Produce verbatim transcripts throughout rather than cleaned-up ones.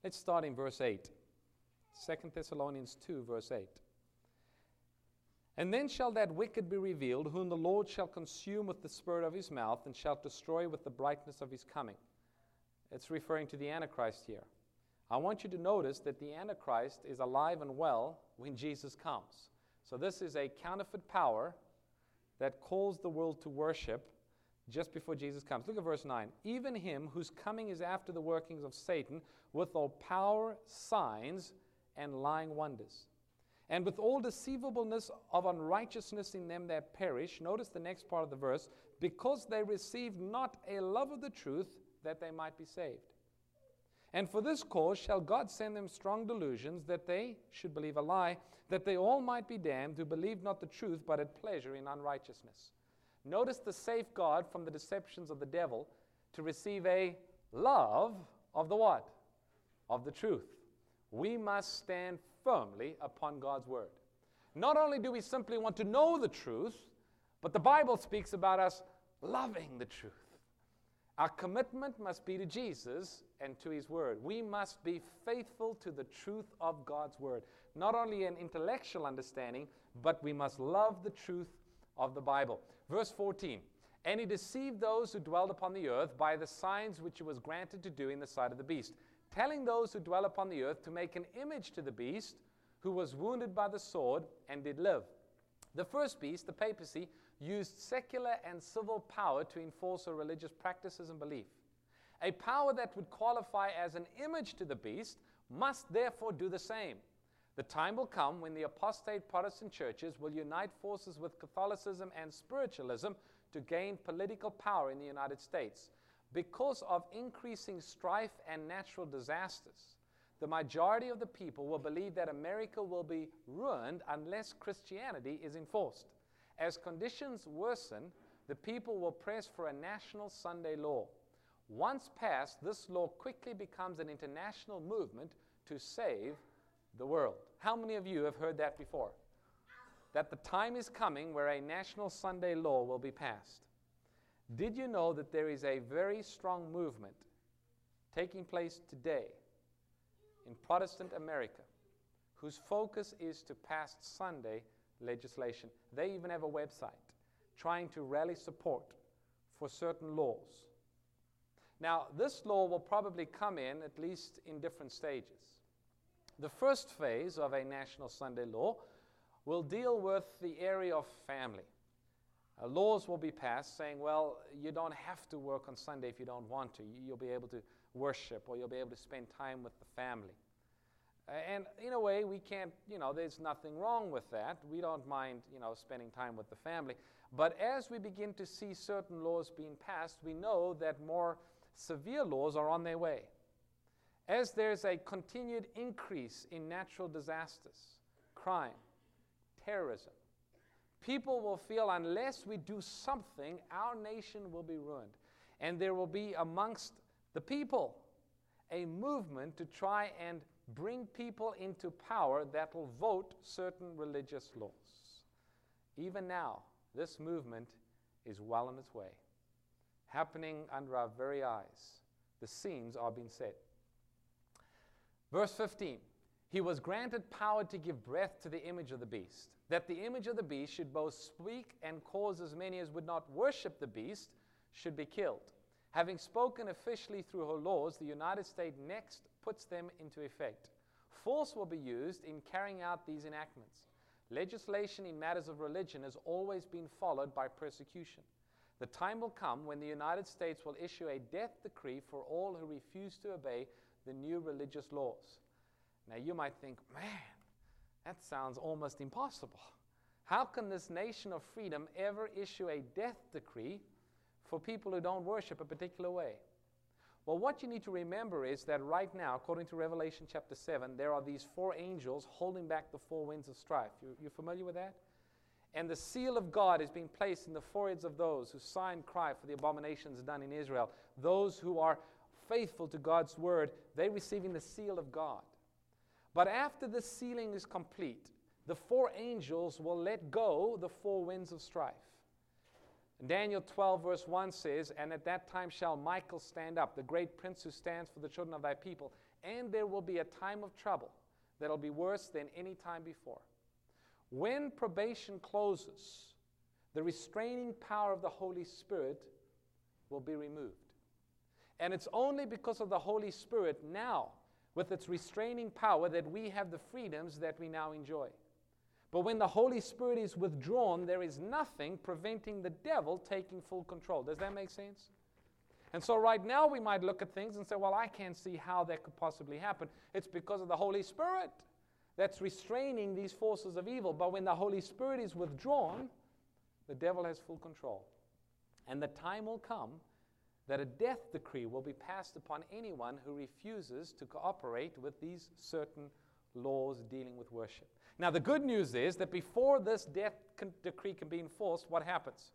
Let's start in verse eight. Second Thessalonians two, verse eight. And then shall that wicked be revealed, whom the Lord shall consume with the spirit of his mouth, and shall destroy with the brightness of his coming. It's referring to the Antichrist here. I want you to notice that the Antichrist is alive and well when Jesus comes. So this is a counterfeit power that calls the world to worship just before Jesus comes. Look at verse nine. Even him whose coming is after the workings of Satan, with all power, signs, and lying wonders, and with all deceivableness of unrighteousness in them that perish. Notice the next part of the verse. Because they received not a love of the truth, that they might be saved. And for this cause shall God send them strong delusions, that they should believe a lie, that they all might be damned, who believe not the truth, but had pleasure in unrighteousness. Notice the safeguard from the deceptions of the devil, to receive a love of the what? Of the truth. We must stand firmly upon God's word. Not only do we simply want to know the truth, but the Bible speaks about us loving the truth. Our commitment must be to Jesus and to his word. We must be faithful to the truth of God's word. Not only an intellectual understanding, but we must love the truth of the Bible. Verse fourteen. And he deceived those who dwelled upon the earth by the signs which he was granted to do in the sight of the beast, telling those who dwell upon the earth to make an image to the beast, who was wounded by the sword and did live. The first beast, the papacy, used secular and civil power to enforce her religious practices and belief. A power that would qualify as an image to the beast must therefore do the same. The time will come when the apostate Protestant churches will unite forces with Catholicism and spiritualism to gain political power in the United States. Because of increasing strife and natural disasters, the majority of the people will believe that America will be ruined unless Christianity is enforced. As conditions worsen, the people will press for a national Sunday law. Once passed, this law quickly becomes an international movement to save the world. How many of you have heard that before? That the time is coming where a national Sunday law will be passed. Did you know that there is a very strong movement taking place today in Protestant America whose focus is to pass Sunday legislation? They even have a website trying to rally support for certain laws. Now, this law will probably come in at least in different stages. The first phase of a national Sunday law will deal with the area of family. Uh, laws will be passed saying, well, you don't have to work on Sunday if you don't want to. You'll be able to worship, or you'll be able to spend time with the family. Uh, and in a way, we can't, you know, there's nothing wrong with that. We don't mind, you know, spending time with the family. But as we begin to see certain laws being passed, we know that more severe laws are on their way. As there's a continued increase in natural disasters, crime, terrorism, people will feel unless we do something, our nation will be ruined. And there will be amongst the people a movement to try and bring people into power that will vote certain religious laws. Even now, this movement is well on its way, happening under our very eyes. The scenes are being set. Verse fifteen. He was granted power to give breath to the image of the beast, that the image of the beast should both speak and cause as many as would not worship the beast should be killed. Having spoken officially through her laws, the United States next puts them into effect. Force will be used in carrying out these enactments. Legislation in matters of religion has always been followed by persecution. The time will come when the United States will issue a death decree for all who refuse to obey the new religious laws. Now you might think, man, that sounds almost impossible. How can this nation of freedom ever issue a death decree for people who don't worship a particular way? Well, what you need to remember is that right now, according to Revelation chapter seven, there are these four angels holding back the four winds of strife. You, you familiar with that? And the seal of God is being placed in the foreheads of those who sigh and cry for the abominations done in Israel. Those who are faithful to God's word, they're receiving the seal of God. But after the sealing is complete, the four angels will let go the four winds of strife. Daniel twelve verse one says, and at that time shall Michael stand up, the great prince who stands for the children of thy people, and there will be a time of trouble that'll be worse than any time before. When probation closes, the restraining power of the Holy Spirit will be removed. And it's only because of the Holy Spirit now, with its restraining power, that we have the freedoms that we now enjoy. But when the Holy Spirit is withdrawn, there is nothing preventing the devil taking full control. Does that make sense? And so right now we might look at things and say, well, I can't see how that could possibly happen. It's because of the Holy Spirit that's restraining these forces of evil. But when the Holy Spirit is withdrawn, the devil has full control. And the time will come that a death decree will be passed upon anyone who refuses to cooperate with these certain laws dealing with worship. Now, the good news is that before this death con- decree can be enforced, what happens?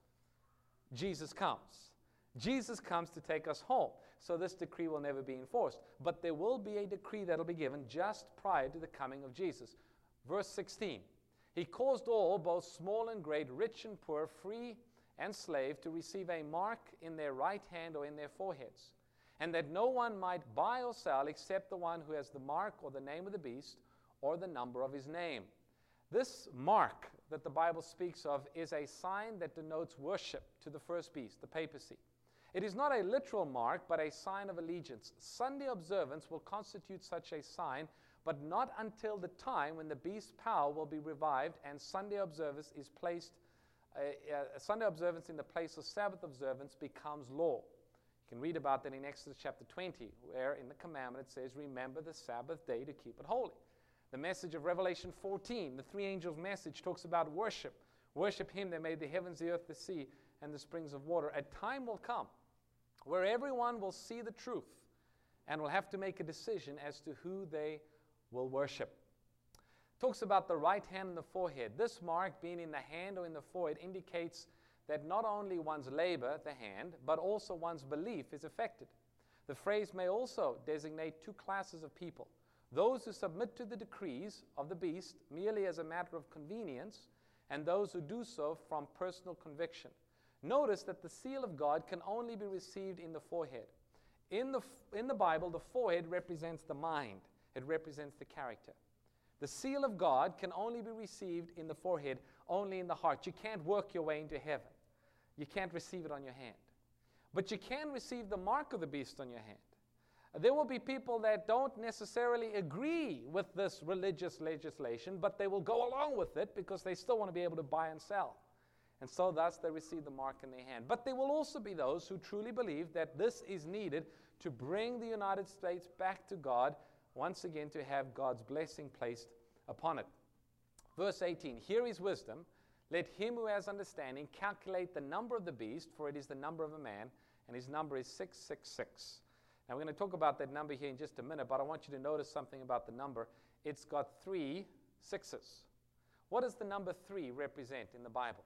Jesus comes. Jesus comes to take us home. So this decree will never be enforced. But there will be a decree that will be given just prior to the coming of Jesus. Verse sixteen. He caused all, both small and great, rich and poor, free and slave, to receive a mark in their right hand or in their foreheads, and that no one might buy or sell except the one who has the mark or the name of the beast or the number of his name. This mark that the Bible speaks of is a sign that denotes worship to the first beast, the papacy. It is not a literal mark, but a sign of allegiance. Sunday observance will constitute such a sign, but not until the time when the beast's power will be revived and Sunday observance is placed, uh, uh, Sunday observance in the place of Sabbath observance becomes law. You can read about that in Exodus chapter twenty, where in the commandment it says, remember the Sabbath day to keep it holy. The message of Revelation fourteen, the three angels' message, talks about worship. Worship him that made the heavens, the earth, the sea, and the springs of water. A time will come where everyone will see the truth and will have to make a decision as to who they will worship. Talks about the right hand and the forehead. This mark, being in the hand or in the forehead, indicates that not only one's labor, the hand, but also one's belief is affected. The phrase may also designate two classes of people: those who submit to the decrees of the beast merely as a matter of convenience, and those who do so from personal conviction. Notice that the seal of God can only be received in the forehead. In the, in the Bible, the forehead represents the mind. It represents the character. The seal of God can only be received in the forehead, only in the heart. You can't work your way into heaven. You can't receive it on your hand. But you can receive the mark of the beast on your hand. There will be people that don't necessarily agree with this religious legislation, but they will go along with it because they still want to be able to buy and sell. And so thus they receive the mark in their hand. But there will also be those who truly believe that this is needed to bring the United States back to God, once again to have God's blessing placed upon it. Verse eighteen, here is wisdom. Let him who has understanding calculate the number of the beast, for it is the number of a man, and his number is six six six. Now we're going to talk about that number here in just a minute, but I want you to notice something about the number. It's got three sixes. What does the number three represent in the Bible?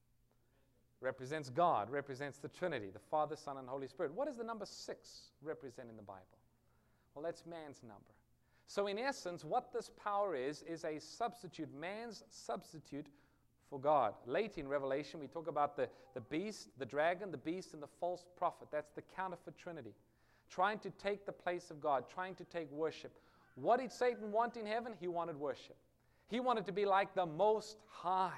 Represents God, represents the Trinity, the Father, Son, and Holy Spirit. What does the number six represent in the Bible? Well, that's man's number. So in essence, what this power is, is a substitute, man's substitute for God. Late in Revelation, we talk about the, the beast, the dragon, the beast, and the false prophet. That's the counterfeit Trinity, trying to take the place of God, trying to take worship. What did Satan want in heaven? He wanted worship. He wanted to be like the Most High.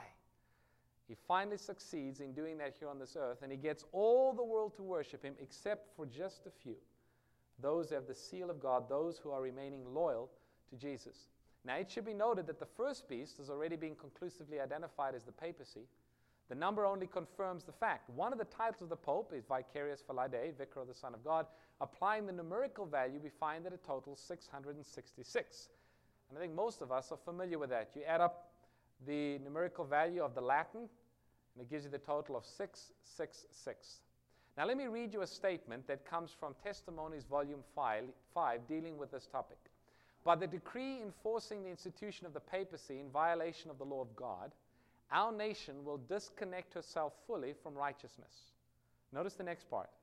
He finally succeeds in doing that here on this earth, and he gets all the world to worship him except for just a few. Those who have the seal of God, those who are remaining loyal to Jesus. Now, it should be noted that the first beast has already been conclusively identified as the papacy. The number only confirms the fact. One of the titles of the Pope is Vicarius Filii, Vicar of the Son of God. Applying the numerical value, we find that it totals six hundred sixty-six. And I think most of us are familiar with that. You add up the numerical value of the Latin, and it gives you the total of six six six. Now let me read you a statement that comes from Testimonies Volume five, dealing with this topic. By the decree enforcing the institution of the papacy in violation of the law of God, our nation will disconnect herself fully from righteousness. Notice the next part.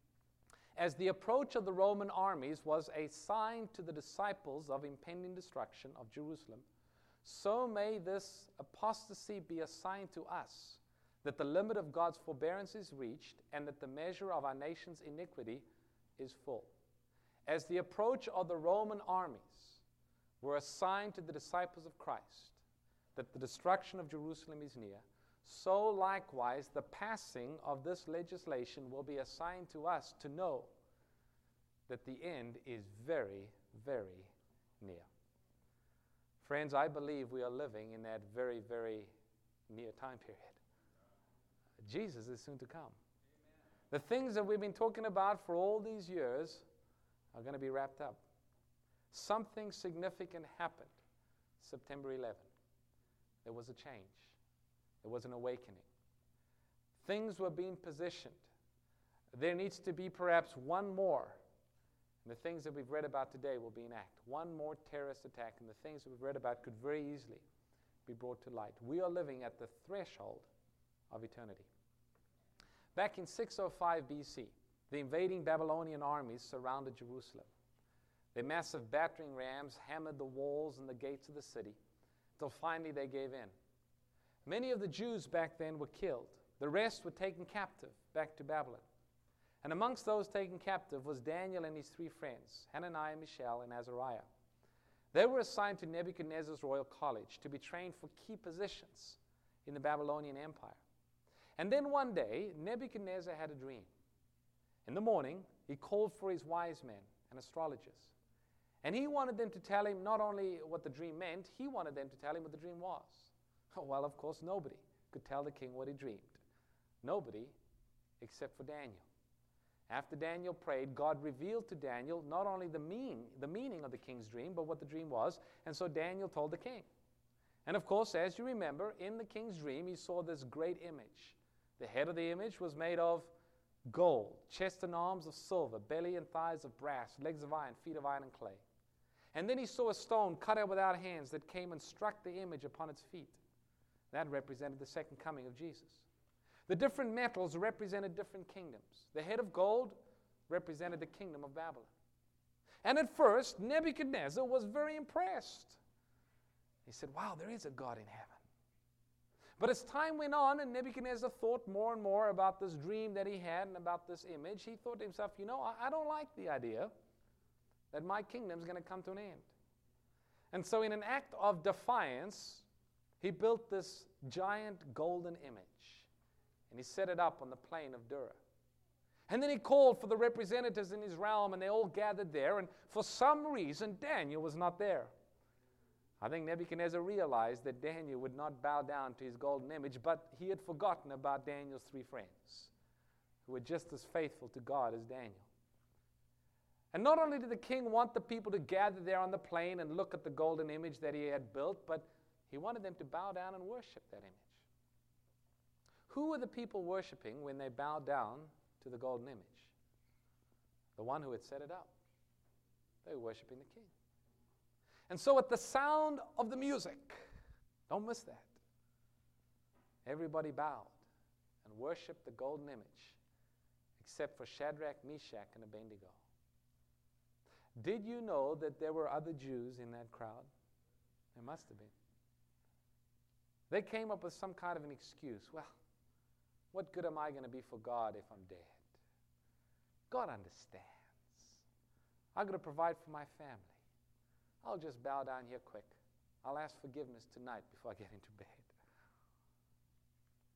As the approach of the Roman armies was a sign to the disciples of impending destruction of Jerusalem, so may this apostasy be a sign to us that the limit of God's forbearance is reached and that the measure of our nation's iniquity is full. as the approach of the Roman armies were assigned to the disciples of Christ, that the destruction of Jerusalem is near, so likewise the passing of this legislation will be assigned to us to know that the end is very, very near. Friends, I believe we are living in that very, very near time period. Jesus is soon to come. Amen. The things that we've been talking about for all these years are going to be wrapped up. Something significant happened September eleventh. There was a change. There was an awakening. Things were being positioned. There needs to be perhaps one more. And the things that we've read about today will be in act. One more terrorist attack, and the things that we've read about could very easily be brought to light. We are living at the threshold of eternity. Back in six oh five B C, the invading Babylonian armies surrounded Jerusalem. Their massive battering rams hammered the walls and the gates of the city until finally they gave in. Many of the Jews back then were killed. The rest were taken captive back to Babylon. And amongst those taken captive was Daniel and his three friends, Hananiah, Mishael, and Azariah. They were assigned to Nebuchadnezzar's royal college to be trained for key positions in the Babylonian Empire. And then one day, Nebuchadnezzar had a dream. In the morning, he called for his wise men and astrologers. And he wanted them to tell him not only what the dream meant, he wanted them to tell him what the dream was. Well, of course, nobody could tell the king what he dreamed. Nobody except for Daniel. After Daniel prayed, God revealed to Daniel not only the mean, the meaning of the king's dream, but what the dream was. And so Daniel told the king. And of course, as you remember, in the king's dream, he saw this great image. The head of the image was made of gold, chest and arms of silver, belly and thighs of brass, legs of iron, feet of iron and clay. And then he saw a stone cut out without hands that came and struck the image upon its feet. That represented the second coming of Jesus. The different metals represented different kingdoms. The head of gold represented the kingdom of Babylon. And at first, Nebuchadnezzar was very impressed. He said, wow, there is a God in heaven. But as time went on and Nebuchadnezzar thought more and more about this dream that he had and about this image, he thought to himself, you know, I, I don't like the idea that my kingdom is going to come to an end. And so in an act of defiance, he built this giant golden image. And he set it up on the plain of Dura. And then he called for the representatives in his realm, and they all gathered there. And for some reason, Daniel was not there. I think Nebuchadnezzar realized that Daniel would not bow down to his golden image, but he had forgotten about Daniel's three friends, who were just as faithful to God as Daniel. And not only did the king want the people to gather there on the plain and look at the golden image that he had built, but he wanted them to bow down and worship that image. Who were the people worshiping when they bowed down to the golden image? The one who had set it up. They were worshiping the king. And so at the sound of the music, don't miss that, everybody bowed and worshiped the golden image, except for Shadrach, Meshach, and Abednego. Did you know that there were other Jews in that crowd? There must have been. They came up with some kind of an excuse. Well, what good am I going to be for God if I'm dead? God understands. I'm going to provide for my family. I'll just bow down here quick. I'll ask forgiveness tonight before I get into bed.